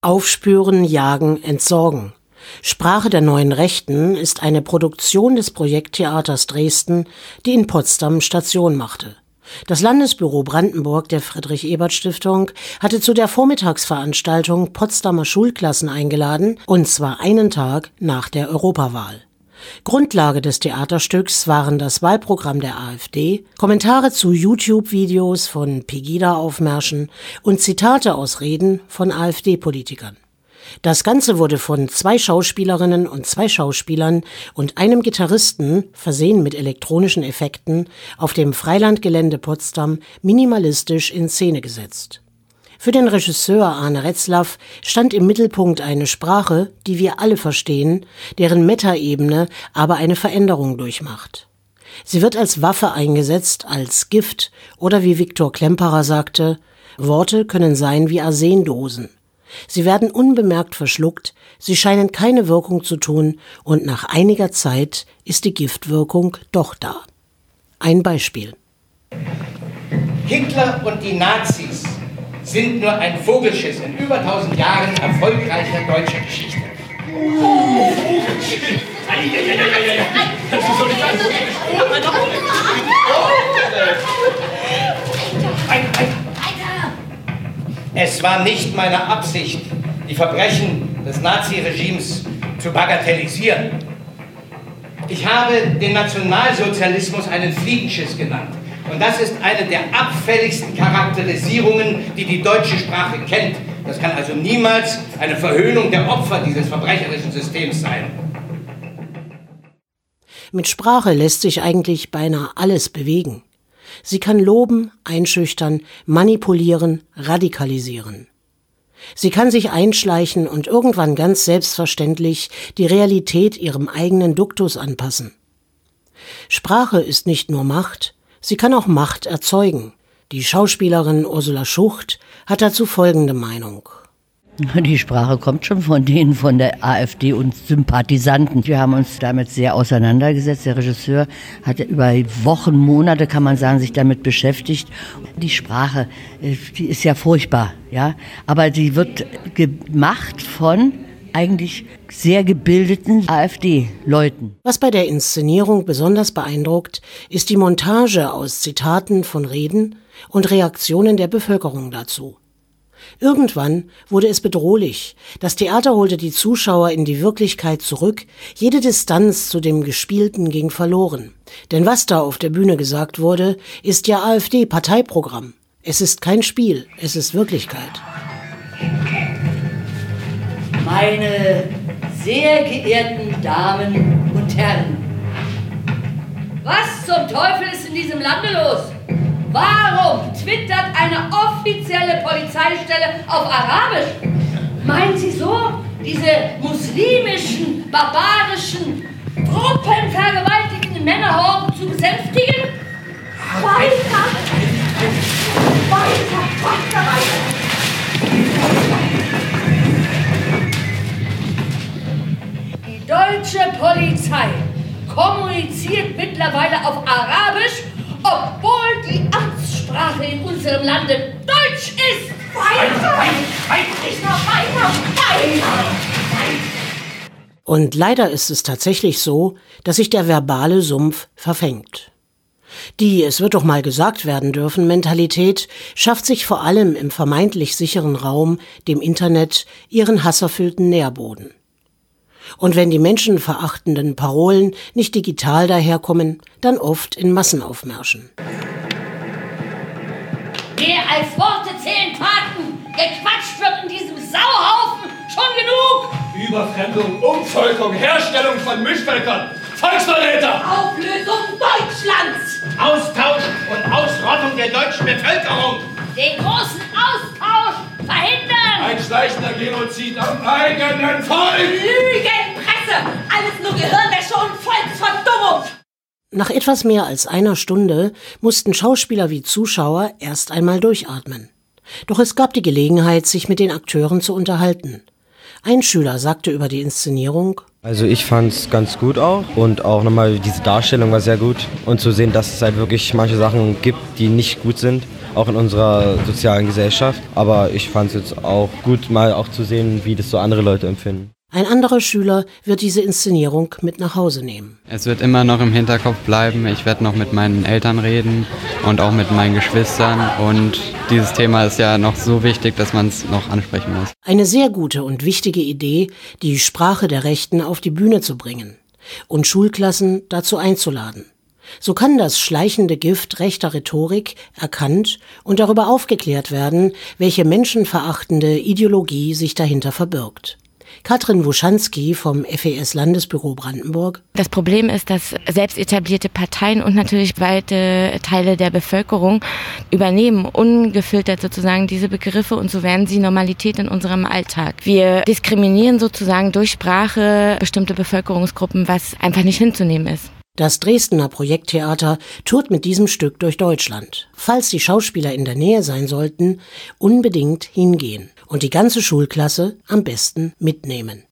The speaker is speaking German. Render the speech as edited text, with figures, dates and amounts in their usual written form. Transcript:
Aufspüren, Jagen, Entsorgen. Sprache der neuen Rechten ist eine Produktion des Projekttheaters Dresden, die in Potsdam Station machte. Das Landesbüro Brandenburg der Friedrich-Ebert-Stiftung hatte zu der Vormittagsveranstaltung Potsdamer Schulklassen eingeladen, und zwar einen Tag nach der Europawahl. Grundlage des Theaterstücks waren das Wahlprogramm der AfD, Kommentare zu YouTube-Videos von Pegida-Aufmärschen und Zitate aus Reden von AfD-Politikern. Das Ganze wurde von 2 Schauspielerinnen und 2 Schauspielern und einem Gitarristen, versehen mit elektronischen Effekten, auf dem Freilandgelände Potsdam minimalistisch in Szene gesetzt. Für den Regisseur Arne Retzlaff stand im Mittelpunkt eine Sprache, die wir alle verstehen, deren Metaebene aber eine Veränderung durchmacht. Sie wird als Waffe eingesetzt, als Gift oder wie Viktor Klemperer sagte, Worte können sein wie Arsendosen. Sie werden unbemerkt verschluckt, sie scheinen keine Wirkung zu tun und nach einiger Zeit ist die Giftwirkung doch da. Ein Beispiel. Hitler und die Nazis sind nur ein Vogelschiss in über 1000 Jahren erfolgreicher deutscher Geschichte. Es war nicht meine Absicht, die Verbrechen des Naziregimes zu bagatellisieren. Ich habe den Nationalsozialismus einen Fliegenschiss genannt. Und das ist eine der abfälligsten Charakterisierungen, die die deutsche Sprache kennt. Das kann also niemals eine Verhöhnung der Opfer dieses verbrecherischen Systems sein. Mit Sprache lässt sich eigentlich beinahe alles bewegen. Sie kann loben, einschüchtern, manipulieren, radikalisieren. Sie kann sich einschleichen und irgendwann ganz selbstverständlich die Realität ihrem eigenen Duktus anpassen. Sprache ist nicht nur Macht, sie kann auch Macht erzeugen. Die Schauspielerin Ursula Schucht hat dazu folgende Meinung. Die Sprache kommt schon von denen von der AfD und Sympathisanten. Wir haben uns damit sehr auseinandergesetzt. Der Regisseur hat über Wochen, Monate, kann man sagen, sich damit beschäftigt. Die Sprache, die ist ja furchtbar, ja, aber sie wird gemacht von eigentlich sehr gebildeten AfD-Leuten. Was bei der Inszenierung besonders beeindruckt, ist die Montage aus Zitaten von Reden und Reaktionen der Bevölkerung dazu. Irgendwann wurde es bedrohlich. Das Theater holte die Zuschauer in die Wirklichkeit zurück. Jede Distanz zu dem Gespielten ging verloren. Denn was da auf der Bühne gesagt wurde, ist ja AfD-Parteiprogramm. Es ist kein Spiel, es ist Wirklichkeit. Meine sehr geehrten Damen und Herren, was zum Teufel ist in diesem Lande los? Warum twittert eine offizielle Polizeistelle auf Arabisch? Meinen Sie so, diese muslimischen, barbarischen, truppenvergewaltigenden Männerhorden zu besänftigen? Weiter! Weiter! Die deutsche Polizei kommuniziert mittlerweile auf Arabisch, obwohl die Amtssprache in unserem Lande Deutsch ist. Weiter! Nicht noch weiter! Und leider ist es tatsächlich so, dass sich der verbale Sumpf verfängt. Die, es wird doch mal gesagt werden dürfen, Mentalität schafft sich vor allem im vermeintlich sicheren Raum, dem Internet, ihren hasserfüllten Nährboden. Und wenn die menschenverachtenden Parolen nicht digital daherkommen, dann oft in Massenaufmärschen. Mehr als Worte zählen Taten. Gequatscht wird in diesem Sauhaufen schon genug. Überfremdung, Umvolkung, Herstellung von Mischvölkern, Volksverräter! Auflösung Deutschlands! Austausch und Ausrottung der deutschen Bevölkerung! Den großen Austausch verhindern! Ein schleichender Genozid am eigenen Volk! Lügenpresse! Alles nur Gehirnwäsche und Volksverdummung! Nach etwas mehr als einer Stunde mussten Schauspieler wie Zuschauer erst einmal durchatmen. Doch es gab die Gelegenheit, sich mit den Akteuren zu unterhalten. Ein Schüler sagte über die Inszenierung: Also ich fand es ganz gut auch und auch nochmal diese Darstellung war sehr gut und zu sehen, dass es halt wirklich manche Sachen gibt, die nicht gut sind auch in unserer sozialen Gesellschaft. Aber ich fand es jetzt auch gut, mal auch zu sehen, wie das so andere Leute empfinden. Ein anderer Schüler wird diese Inszenierung mit nach Hause nehmen. Es wird immer noch im Hinterkopf bleiben. Ich werde noch mit meinen Eltern reden und auch mit meinen Geschwistern. Und dieses Thema ist ja noch so wichtig, dass man es noch ansprechen muss. Eine sehr gute und wichtige Idee, die Sprache der Rechten auf die Bühne zu bringen und Schulklassen dazu einzuladen. So kann das schleichende Gift rechter Rhetorik erkannt und darüber aufgeklärt werden, welche menschenverachtende Ideologie sich dahinter verbirgt. Katrin Wuschanski vom FES-Landesbüro Brandenburg. Das Problem ist, dass selbst etablierte Parteien und natürlich weite Teile der Bevölkerung übernehmen ungefiltert sozusagen diese Begriffe und so werden sie Normalität in unserem Alltag. Wir diskriminieren sozusagen durch Sprache bestimmte Bevölkerungsgruppen, was einfach nicht hinzunehmen ist. Das Dresdner Projekttheater tourt mit diesem Stück durch Deutschland. Falls die Schauspieler in der Nähe sein sollten, unbedingt hingehen und die ganze Schulklasse am besten mitnehmen.